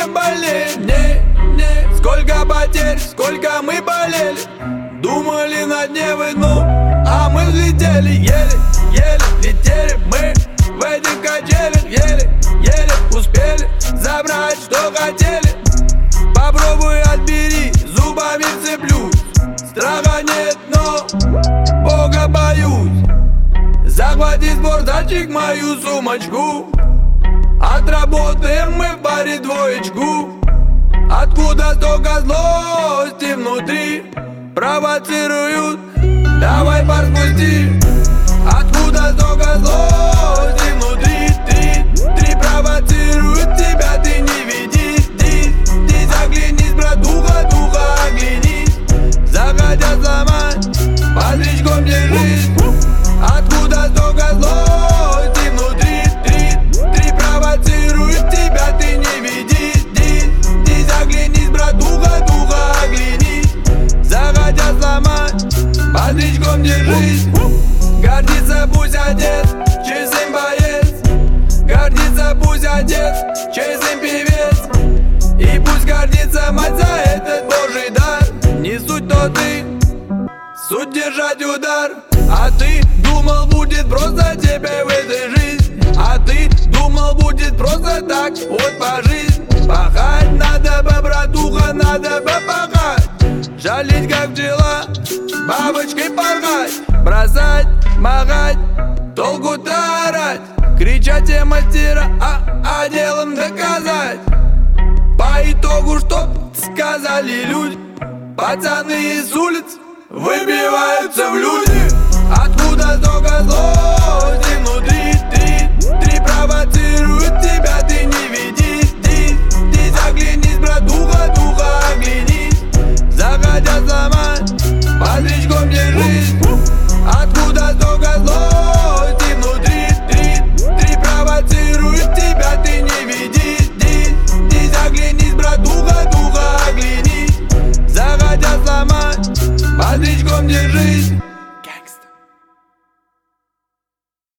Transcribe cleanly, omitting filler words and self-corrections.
не болеем. Не, сколько потерь, сколько мы болели. Думали на дне войну, а мы взлетели. Еле летели мы в этих качелях. Еле успели забрать, что хотели. Попробуй отбери, зубами вцеплюсь. Страха нет, но Бога боюсь. Захвати спортзальчик, мою сумочку. Отработаем мы в баре двоечку. Откуда столько злости внутри? Провоцируют, давай пар спусти. Откуда столько злости внутри? Три провоцируют тебя, ты не видишь. Здесь оглянись, братуха, духа оглянись. Захотят сломать, под речком держись. Откуда столько злости внутри? Три провоцируют тебя, ты не видишь. Здесь оглянись, братуха, духа оглянись. Захотят сломать, под речком держись. Гордится пусть отец, чей сын боец. Гордится пусть отец, чей сын певец. И пусть гордится мать за этот Божий дар. Не суть, то ты, суть держать удар. А ты думал, будет просто тебе в этой жизни. А ты думал, будет просто так вот по жизни. Пахать надо бы, братуха, надо бы пахать. Жалеть как пчела, бабочкой порхать. Бросать, махать, толку-то орать. Кричать те мастера, а делом доказать. По итогу, что сказали люди, пацаны из улиц выбиваются в люди. Откуда столько злости внутри?